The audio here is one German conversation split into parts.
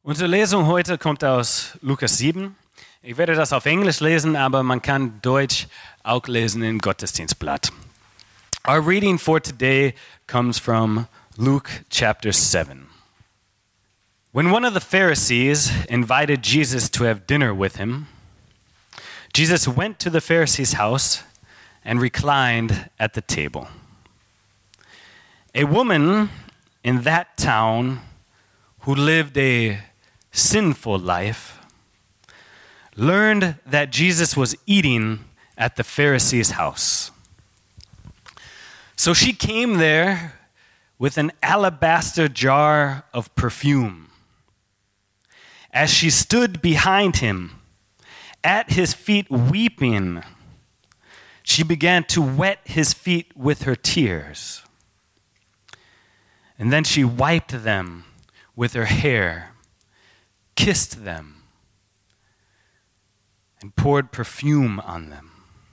Unsere Lesung heute kommt aus Lukas 7. Ich werde das auf Englisch lesen, aber man kann Deutsch auch lesen im Gottesdienstblatt. Our reading for today comes from Luke chapter 7. When one of the Pharisees invited Jesus to have dinner with him, Jesus went to the Pharisee's house and reclined at the table. A woman in that town who lived a sinful life learned that Jesus was eating at the Pharisee's house. So she came there with an alabaster jar of perfume. As she stood behind him, at his feet weeping, she began to wet his feet with her tears. And then she wiped them with her hair, kissed them, and poured perfume on them.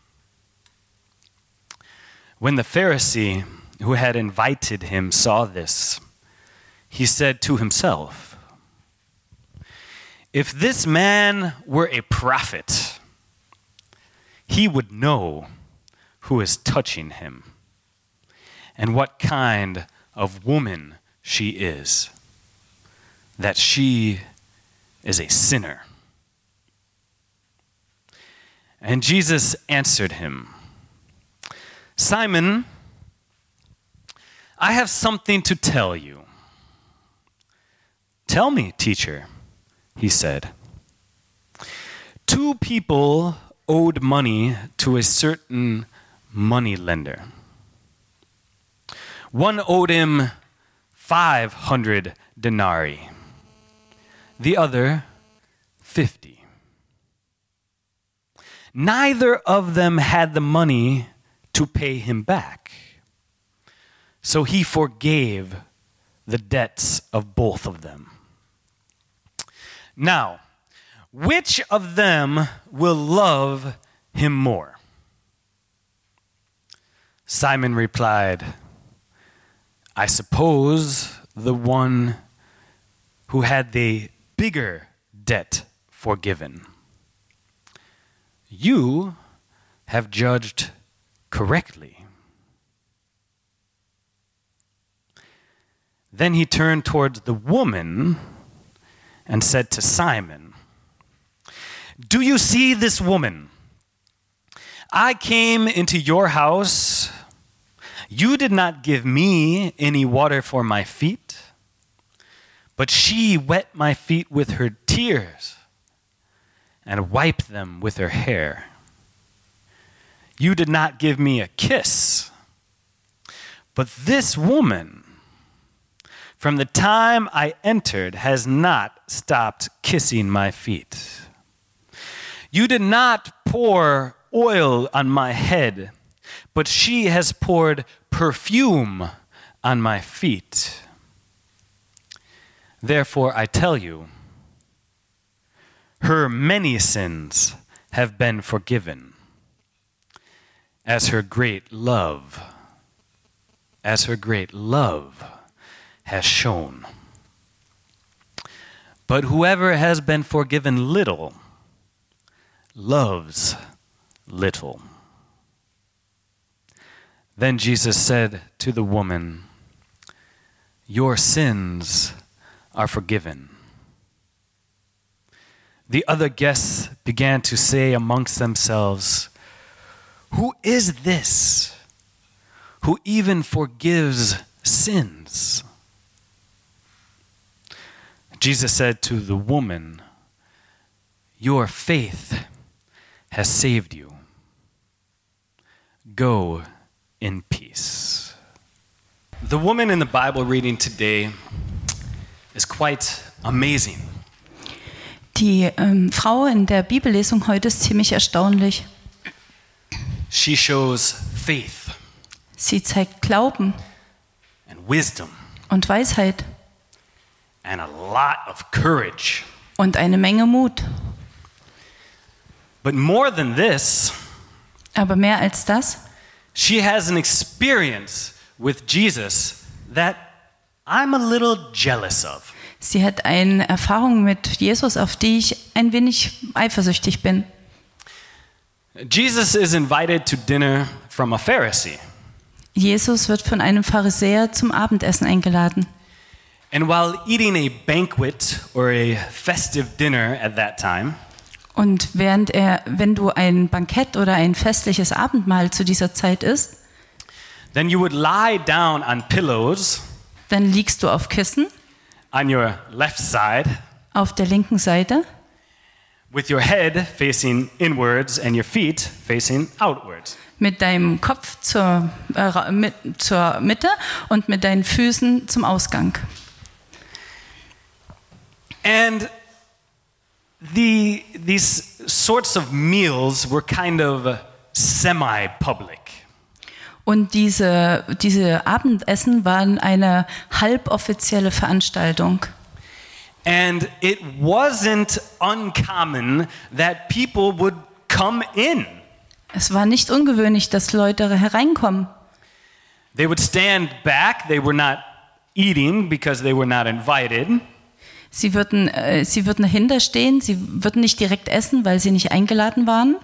When the Pharisee who had invited him saw this, he said to himself, "If this man were a prophet, he would know who is touching him and what kind of woman she is, that she is a sinner." And Jesus answered him, "Simon, I have something to tell you." "Tell me, teacher," he said. Two people owed money to a certain moneylender. One owed him 500 denarii, the other 50. Neither of them had the money to pay him back, so he forgave the debts of both of them. Now, which of them will love him more? Simon replied, "I suppose the one who had the bigger debt forgiven." "You have judged correctly." Then he turned towards the woman and said to Simon, "Do you see this woman? I came into your house. You did not give me any water for my feet, but she wet my feet with her tears and wiped them with her hair. You did not give me a kiss, but this woman, from the time I entered, has not stopped kissing my feet. You did not pour oil on my head, but she has poured perfume on my feet. Therefore, I tell you, her many sins have been forgiven, as her great love has shown. But whoever has been forgiven little loves little." Then Jesus said to the woman, "Your sins are forgiven." The other guests began to say amongst themselves, "Who is this who even forgives sins?" Jesus said to the woman, "Your faith has saved you. Go in peace." The woman in the Bible reading today is quite amazing. Die Frau in der Bibellesung heute ist ziemlich erstaunlich. She shows faith Sie zeigt Glauben and wisdom und Weisheit and a lot of courage. und eine Menge Mut. But more than this, Aber mehr als das, she has an experience with Jesus that I'm a little jealous of. Sie hat eine Erfahrung mit Jesus, auf die ich ein wenig eifersüchtig bin. Jesus is invited to dinner from a Pharisee. Jesus wird von einem Pharisäer zum Abendessen eingeladen. And while eating a banquet or a festive dinner at that time, Und wenn du ein Bankett oder ein festliches Abendmahl zu dieser Zeit isst, then you would lie down on pillows dann liegst du auf Kissen on your left side auf der linken Seite with your head facing inwards and your feet facing outwards. mit deinem Kopf zur Mitte und mit deinen Füßen zum Ausgang. And these sorts of meals were kind of semi-public. Und diese Abendessen waren eine halboffizielle Veranstaltung. And it wasn't uncommon that people would come in. Es war nicht ungewöhnlich, dass Leute hereinkommen. They would stand back. They were not eating because they were not invited. Sie würden dahinter stehen, sie würden nicht direkt essen, weil sie nicht eingeladen waren.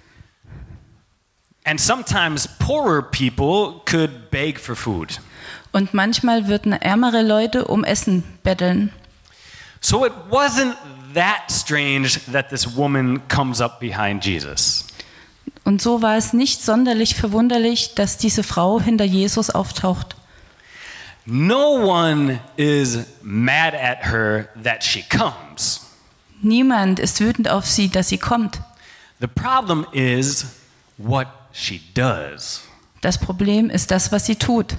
And sometimes poorer people could beg for food. Und manchmal würden ärmere Leute um Essen betteln. So it wasn't that strange that this woman comes up behind Jesus. Und so war es nicht sonderlich verwunderlich, dass diese Frau hinter Jesus auftaucht. No one is mad at her that she comes. Niemand ist wütend auf sie, dass sie kommt. The problem is what she does. Das Problem ist das, was sie tut.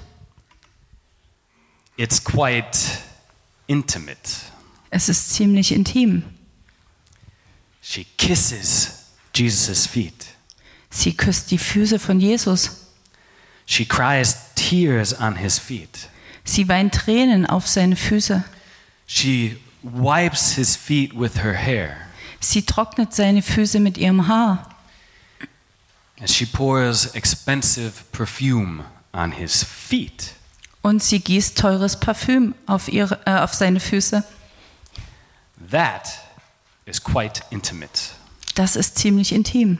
It's quite intimate. Es ist ziemlich intim. She kisses Jesus' feet. Sie küsst die Füße von Jesus. She cries tears on his feet. Sie weint Tränen auf seine Füße. She wipes his feet with her hair. Sie trocknet seine Füße mit ihrem Haar. And she pours expensive perfume on his feet. Und sie gießt teures Parfüm auf seine Füße. That is quite intimate. Das ist ziemlich intim.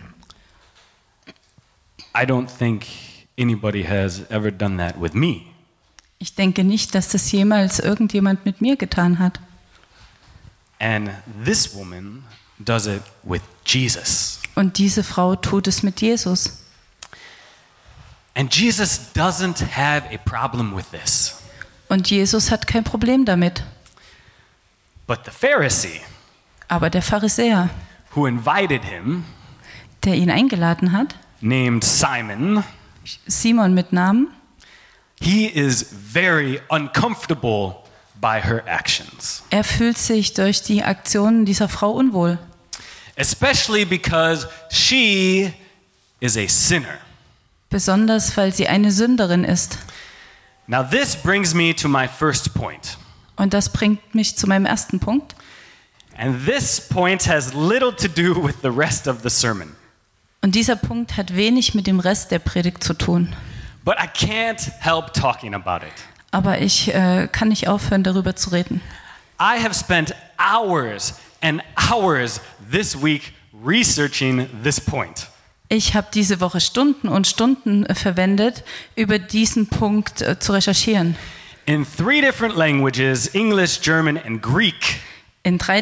I don't think anybody has ever done that with me. Ich denke nicht, dass das jemals irgendjemand mit mir getan hat. And this woman does it with Jesus. Und diese Frau tut es mit Jesus. And Jesus doesn't have a problem with this. Und Jesus hat kein Problem damit. But the Pharisee, Aber der Pharisäer, who invited him, der ihn eingeladen hat, named Simon, Simon mit Namen, he is very uncomfortable by her actions. er fühlt sich durch die Aktionen dieser Frau unwohl. Especially because she is a sinner. Besonders, weil sie eine Sünderin ist. Now this brings me to my first point. Und das bringt mich zu meinem ersten Punkt. And this point has little to do with the rest of the sermon. Und dieser Punkt hat wenig mit dem Rest der Predigt zu tun. But I can't help talking about it. Aber ich kann nicht aufhören, darüber zu reden. I have spent hours and hours this week researching this point. Ich habe diese Woche Stunden und Stunden verwendet, über diesen Punkt zu recherchieren. In 3 different languages, English, German and Greek. In drei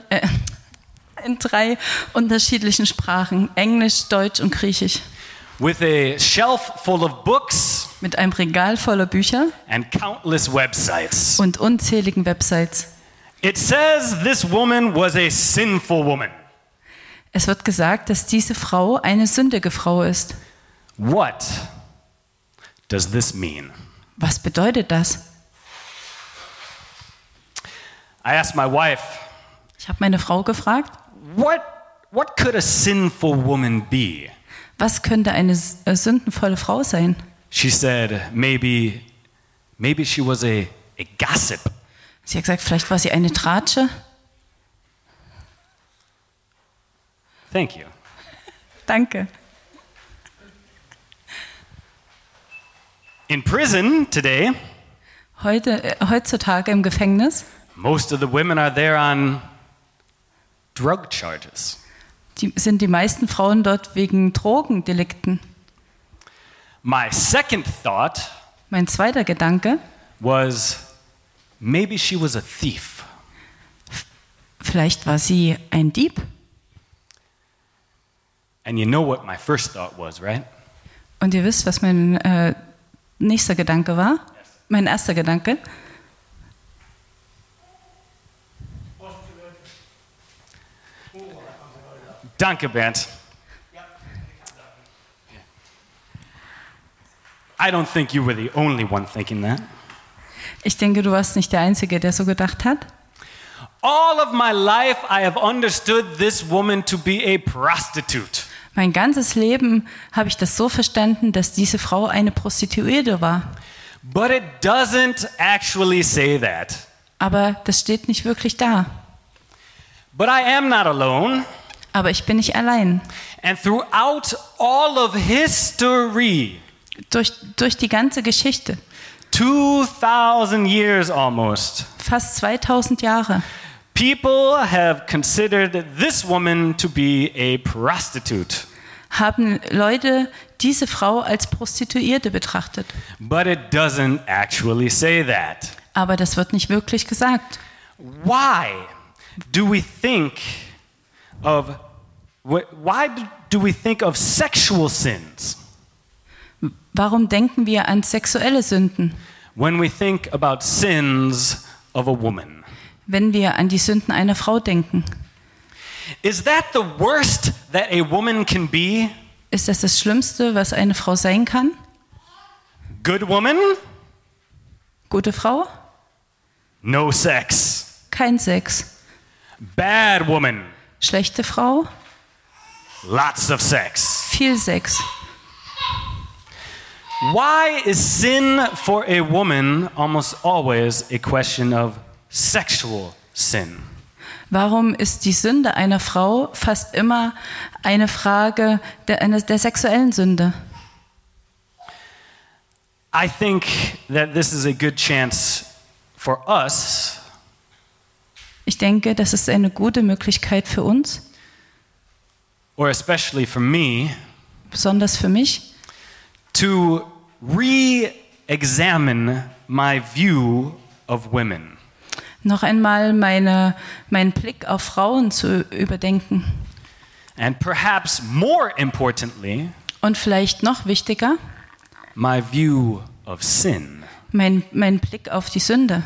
unterschiedlichen Sprachen, Englisch, Deutsch und Griechisch. With a shelf full of books Mit einem Regal voller Bücher and countless websites. und unzähligen Websites. It says this woman was a sinful woman. Es wird gesagt, dass diese Frau eine sündige Frau ist. What does this mean? Was bedeutet das? I asked my wife, Ich habe meine Frau gefragt, what could a sinful woman be? was könnte eine sündenvolle Frau sein? She said, maybe she was a gossip. Sie hat gesagt, vielleicht war sie eine Tratsche. Thank you. Danke. In prison today, Heutzutage im Gefängnis Most of the women are there on drug charges. Sind die meisten Frauen dort wegen Drogendelikten. My second thought Mein zweiter Gedanke, was maybe she was a thief. vielleicht war sie ein Dieb. And you know what my first thought was, right? Und ihr wisst, was mein nächster Gedanke war? Mein erster Gedanke. Danke, Bernd. I don't think you were the only one thinking that. Ich denke, du warst nicht der Einzige, der so gedacht hat. All of my life I have understood this woman to be a prostitute. Mein ganzes Leben habe ich das so verstanden, dass diese Frau eine Prostituierte war. But it doesn't actually say that. Aber das steht nicht wirklich da. But I am not alone. Aber ich bin nicht allein. And throughout all of history, Durch die ganze Geschichte, 2000 years almost, fast 2000 Jahre, people have considered this woman to be a prostitute. haben Leute diese Frau als Prostituierte betrachtet. But it doesn't actually say that. Aber das wird nicht wirklich gesagt. Why do we think of sexual sins Warum denken wir an sexuelle Sünden, when we think about sins of a woman? wenn wir an die Sünden einer Frau denken? Is that the worst that a woman can be? Ist das das Schlimmste, was eine Frau sein kann? Good woman? Gute Frau? No sex. Kein Sex. Bad woman? Schlechte Frau? Lots of sex. Viel Sex. Why is sin for a woman almost always a question of sexual sin? Warum ist die Sünde einer Frau fast immer eine Frage der sexuellen Sünde? I think that this is a good chance for us Ich denke, das ist eine gute Möglichkeit für uns, or especially for me, besonders für mich, to re-examine my view of women. noch einmal meinen Blick auf Frauen zu überdenken. And perhaps more importantly, Und vielleicht noch wichtiger, my view of sin. mein Blick auf die Sünde.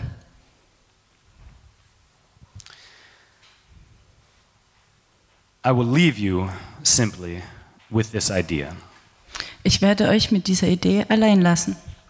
I will leave you simply with this idea. Ich werde euch mit dieser Idee allein lassen.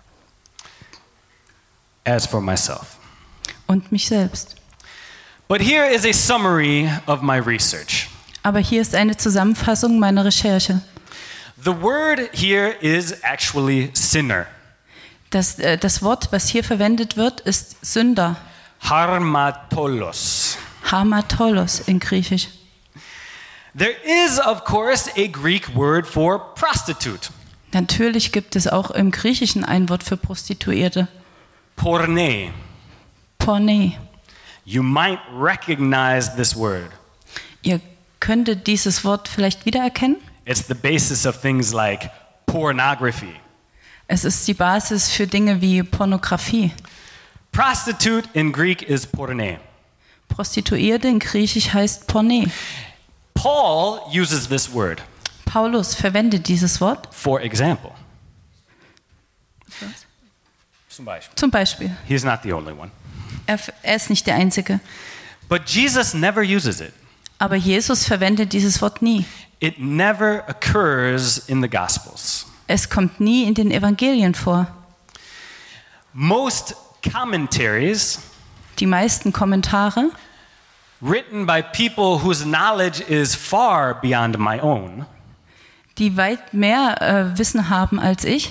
As for myself. Und mich selbst. But here is a summary of my research. Aber hier ist eine Zusammenfassung meiner Recherche. The word here is actually sinner. Das Wort, was hier verwendet wird, ist Sünder. Harmatolos. Hamatolos in Griechisch. There is, of course, a Greek word for prostitute. Natürlich gibt es auch im Griechischen ein Wort für Prostituierte. Porne. Porne. You might recognize this word. Ihr könntet dieses Wort vielleicht wiedererkennen. It's the basis of things like pornography. Es ist die Basis für Dinge wie Pornografie. Prostitute in Greek is porne. Prostituierte in Griechisch heißt Porne. Paul uses this word. Paulus verwendet dieses Wort. For example. Zum Beispiel. Zum Beispiel. He's not the only one. Er ist nicht der Einzige. But Jesus never uses it. Aber Jesus verwendet dieses Wort nie. It never occurs in the Gospels. Es kommt nie in den Evangelien vor. Most commentaries, Die meisten Kommentare, written by people whose knowledge is far beyond my own, die weit mehr Wissen haben als ich,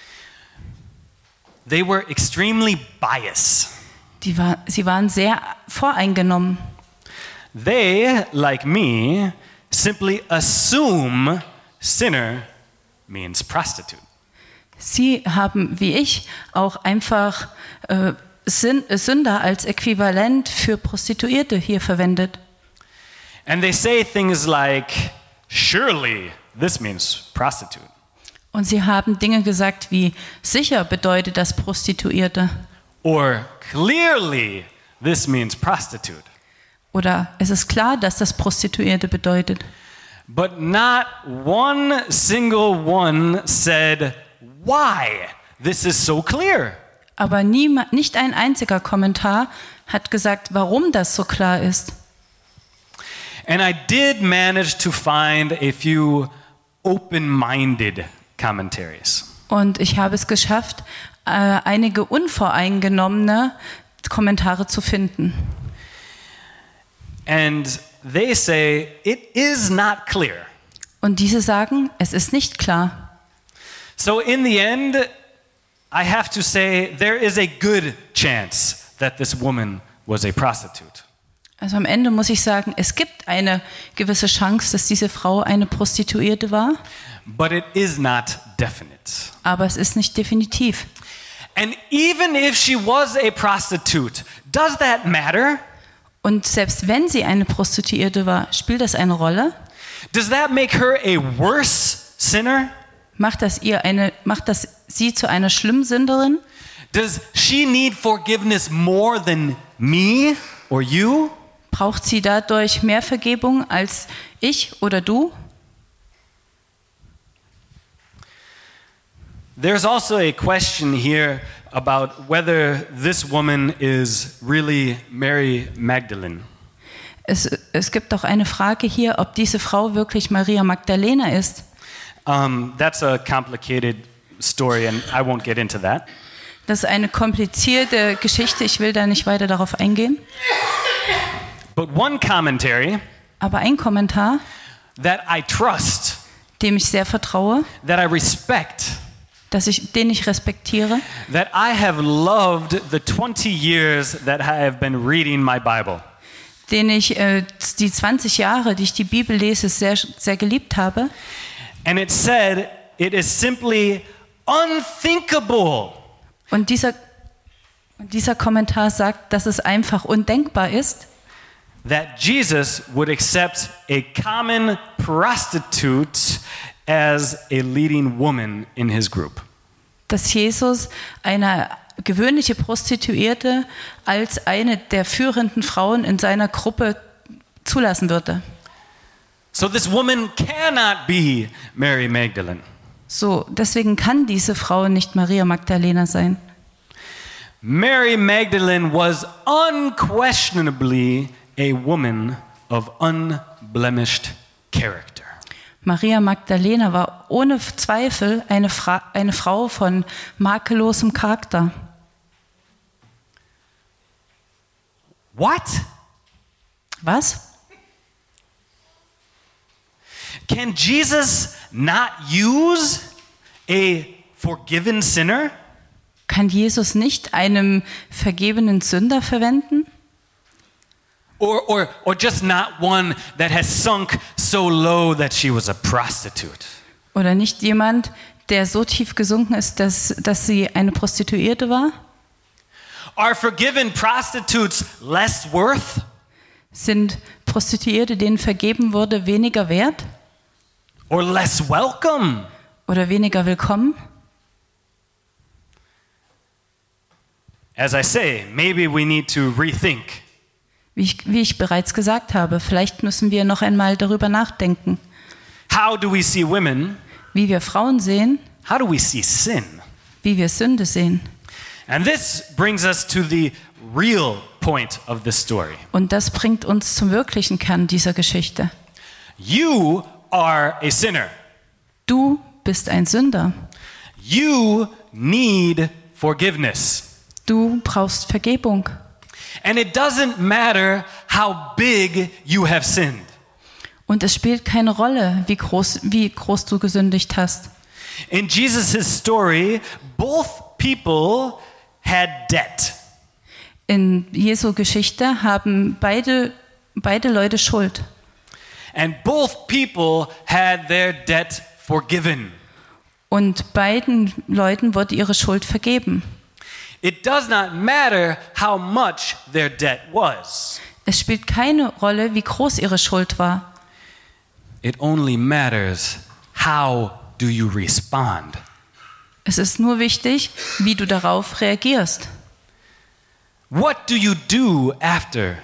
they were extremely biased. sie waren sehr voreingenommen. They, like me, simply assume sinner means prostitute. Sie haben, wie ich, auch einfach Sünder als Äquivalent für Prostituierte hier verwendet. And they say things like, surely this means prostitute. Und sie haben Dinge gesagt wie, sicher bedeutet das Prostituierte. Or clearly this means prostitute. Oder es ist klar, dass das Prostituierte bedeutet. But not one single one said why this is so clear. Aber nicht ein einziger Kommentar hat gesagt, warum das so klar ist. And I did manage to find a few open-minded commentaries. Und ich habe es geschafft, einige unvoreingenommene Kommentare zu finden. And they say it is not clear. Und diese sagen, es ist nicht klar. So in the end, I have to say there is a good chance that this woman was a prostitute. Also am Ende muss ich sagen, es gibt eine gewisse Chance, dass diese Frau eine Prostituierte war, But it is not definite. aber es ist nicht definitiv. And even if she was a prostitute, does that matter? Und selbst wenn sie eine Prostituierte war, spielt das eine Rolle? Does that make her a worse sinner? Macht das sie zu einer Schlimmsünderin? Does she need forgiveness more than me or you? Braucht sie dadurch mehr Vergebung als ich oder du? There's also a question here about whether this woman is really Mary Magdalene. Es gibt auch eine Frage hier, ob diese Frau wirklich Maria Magdalena ist. That's a complicated story and I won't get into that. Das ist eine komplizierte Geschichte, ich will da nicht weiter darauf eingehen. But one commentary Aber ein Kommentar, that I trust, dem ich sehr vertraue, that I respect, den ich respektiere, that I have loved the 20 years that I have been reading my Bible. den ich die 20 Jahre, die ich die Bibel lese, sehr, sehr geliebt habe. And it said, it is simply unthinkable Und dieser Kommentar sagt, dass es einfach undenkbar ist, that Jesus would accept a common prostitute as a leading woman in his group. dass Jesus eine gewöhnliche Prostituierte als eine der führenden Frauen in seiner Gruppe zulassen würde. So this woman cannot be Mary Magdalene. So, deswegen kann diese Frau nicht Maria Magdalena sein. Mary Magdalene was unquestionably a woman of unblemished character. Maria Magdalena war ohne Zweifel eine Frau von makellosem Charakter. What? Was? Can Jesus not use a forgiven sinner? Kann Jesus nicht einem vergebenen Sünder verwenden? Or just not one that has sunk so low that she was a prostitute? Oder nicht jemand, der so tief gesunken ist, dass sie eine Prostituierte war? Are forgiven prostitutes less worth? Sind Prostituierte, denen vergeben wurde, weniger wert Or less welcome? oder weniger willkommen? As I say, maybe we need to rethink. Wie ich bereits gesagt habe, vielleicht müssen wir noch einmal darüber nachdenken, How do we see women? wie wir Frauen sehen, How do we see sin? wie wir Sünde sehen. And this brings us to the real point of this story. Und das bringt uns zum wirklichen Kern dieser Geschichte. You are a sinner. Du bist ein Sünder. You need forgiveness. Du brauchst Vergebung. And it doesn't matter how big you have sinned. Und es spielt keine Rolle, wie groß du gesündigt hast. In Jesus' story, both people had debt. In Jesu Geschichte haben beide Leute Schuld. And both people had their debt forgiven. Und beiden Leuten wurde ihre Schuld vergeben. It does not matter how much their debt was. Es spielt keine Rolle, wie groß ihre Schuld war. It only matters how do you respond. Es ist nur wichtig, wie du darauf reagierst. What do you do after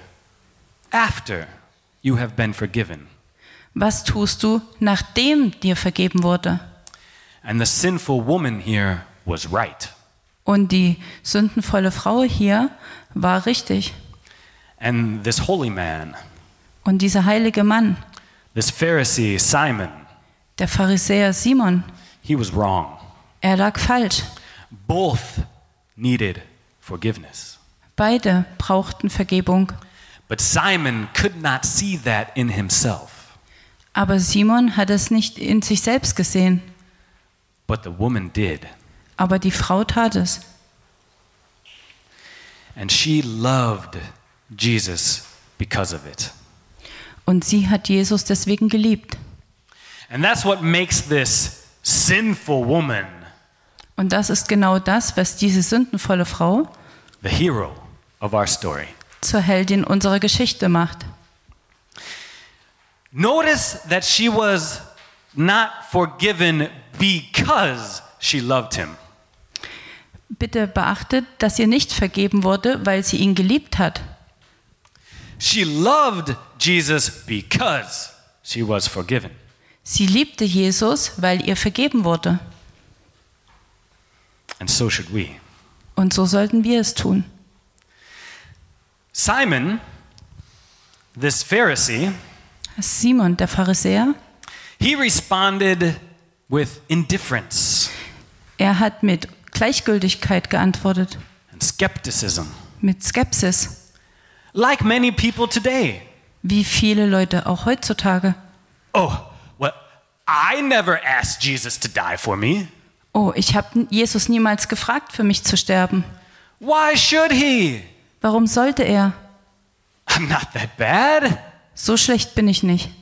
you have been forgiven? Was tust du, nachdem dir vergeben wurde? And the sinful woman here was right. Und die sündenvolle Frau hier war richtig. And this holy man, Und dieser heilige Mann, this Pharisee Simon, der Pharisäer Simon, he was wrong. er lag falsch. Both needed forgiveness. Beide brauchten Vergebung. But Simon could not see that in himself. Aber Simon hat es nicht in sich selbst gesehen. But the woman did. Aber die Frau tat es. And she loved Jesus because of it. Und sie hat Jesus deswegen geliebt. And that's what makes this sinful woman Und das ist genau das, was diese sündenvolle Frau the hero of our story. zur Heldin unserer Geschichte macht. Notice that she was not forgiven because she loved him. Bitte beachtet, dass ihr nicht vergeben wurde, weil sie ihn geliebt hat. She loved Jesus because she was forgiven. Sie liebte Jesus, weil ihr vergeben wurde. And so should we. Und so sollten wir es tun. Simon, this Pharisee, Simon, der Pharisäer, he responded with indifference er hat mit Gleichgültigkeit geantwortet, and skepticism, mit Skepsis, like many people today. wie viele Leute auch heutzutage. Oh, well, I never asked Jesus to die for me. Oh, ich habe Jesus niemals gefragt, für mich zu sterben. Why should he? Warum sollte er? I'm not that bad. So schlecht bin ich nicht.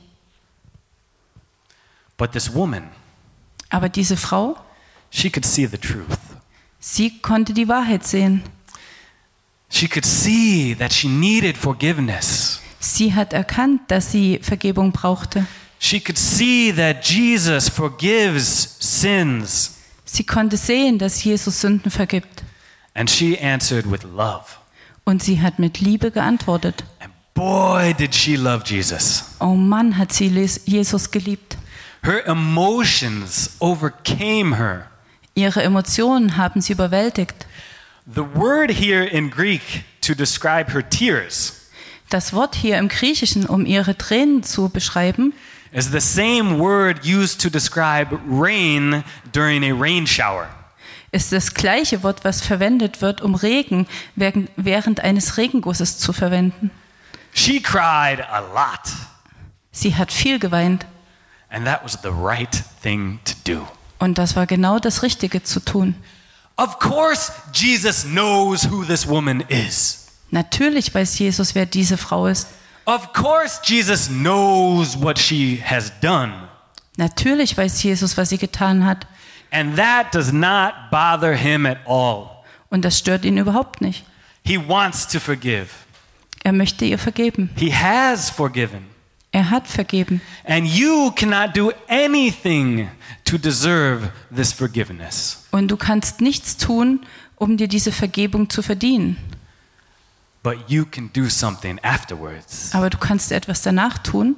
But this woman, Aber diese Frau, she could see the truth. sie konnte die Wahrheit sehen. She could see that she needed forgiveness. Sie hat erkannt, dass sie Vergebung brauchte. She could see that Jesus forgives sins. Sie konnte sehen, dass Jesus Sünden vergibt. And she answered with love. Und sie hat mit Liebe geantwortet. And boy, did she love Jesus. Oh Mann, hat sie Jesus geliebt. Her emotions overcame her. Ihre Emotionen haben sie überwältigt. The word here in Greek to describe her tears Das Wort hier im Griechischen, um ihre Tränen zu beschreiben, is the same word used to describe rain during a rain shower. ist das gleiche Wort, was verwendet wird, um Regen während eines Regengusses zu verwenden. She cried a lot, Sie hat viel geweint and that was the right thing to do. und das war genau das Richtige zu tun. Of course, Jesus knows who this woman is. Natürlich weiß Jesus, wer diese Frau ist. Of course, Jesus knows what she has done. Natürlich weiß Jesus, was sie getan hat. And that does not bother him at all. Und das stört ihn überhaupt nicht. He wants to forgive. Er möchte ihr vergeben. He has forgiven. Er hat vergeben. And you cannot do anything to deserve this forgiveness. Und du kannst nichts tun, um dir diese Vergebung zu verdienen. But you can do something afterwards. Aber du kannst etwas danach tun.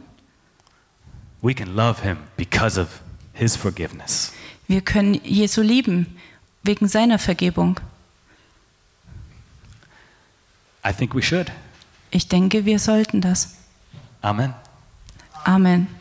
We can love him because of his forgiveness. Wir können Jesu lieben, wegen seiner Vergebung. I think we should. Ich denke, wir sollten das. Amen. Amen.